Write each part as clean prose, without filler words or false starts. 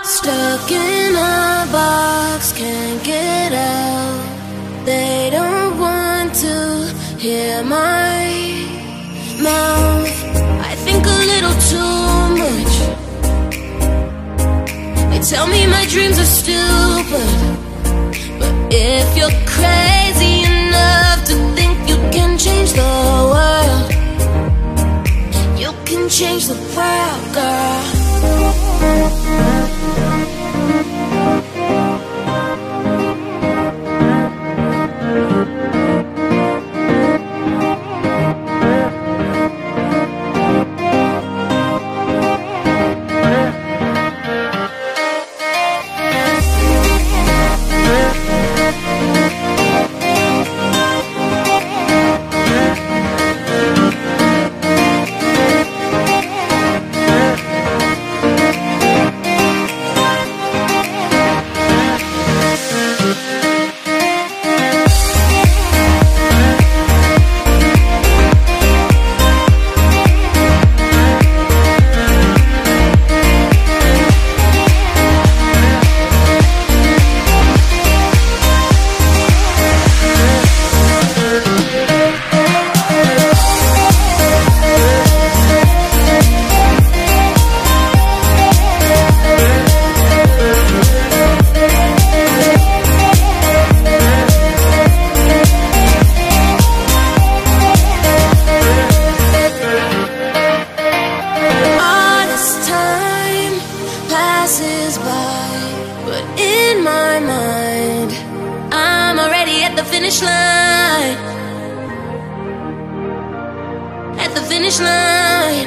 Stuck in a box, can't get out. They don't want to hear my mouth. I think a little too much. They tell me my dreams are stupid, but if you're crazy enough to think you can change the world, you can change the world, girl. But in my mind, I'm already at the finish line. At the finish line,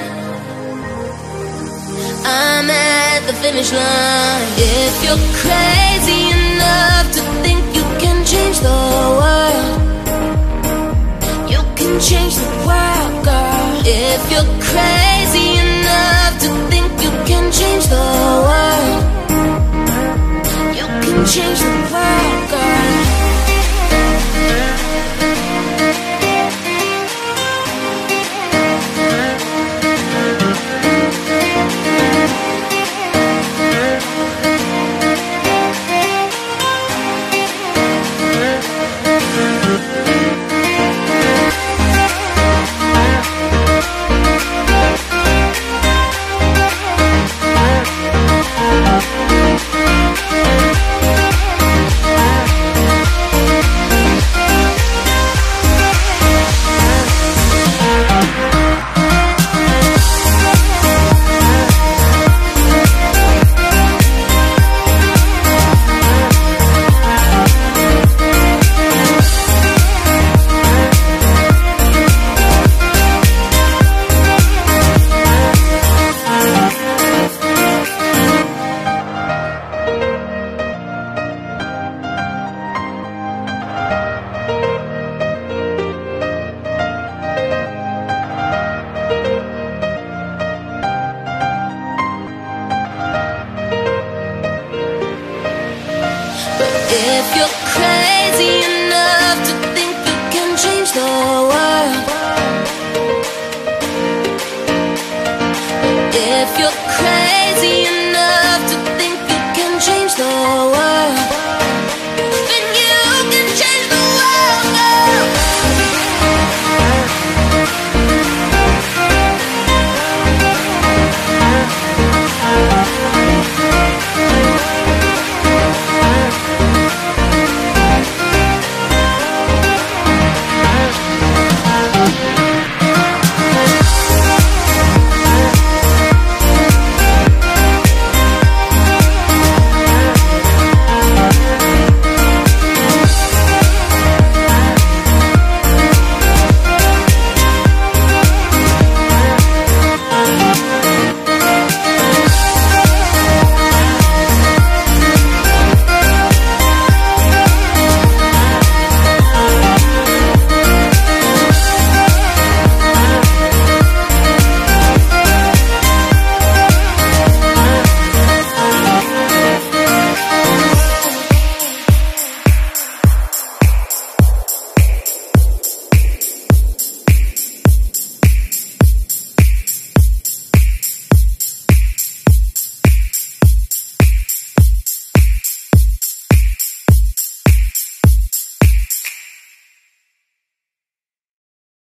I'm at the finish line. If you're crazy enough to think you can change the world, you can change the world, girl. If you're crazy enough to think you can change the world, change the world, girl. If you're crazy enough to think you can change the world, if you're crazy enough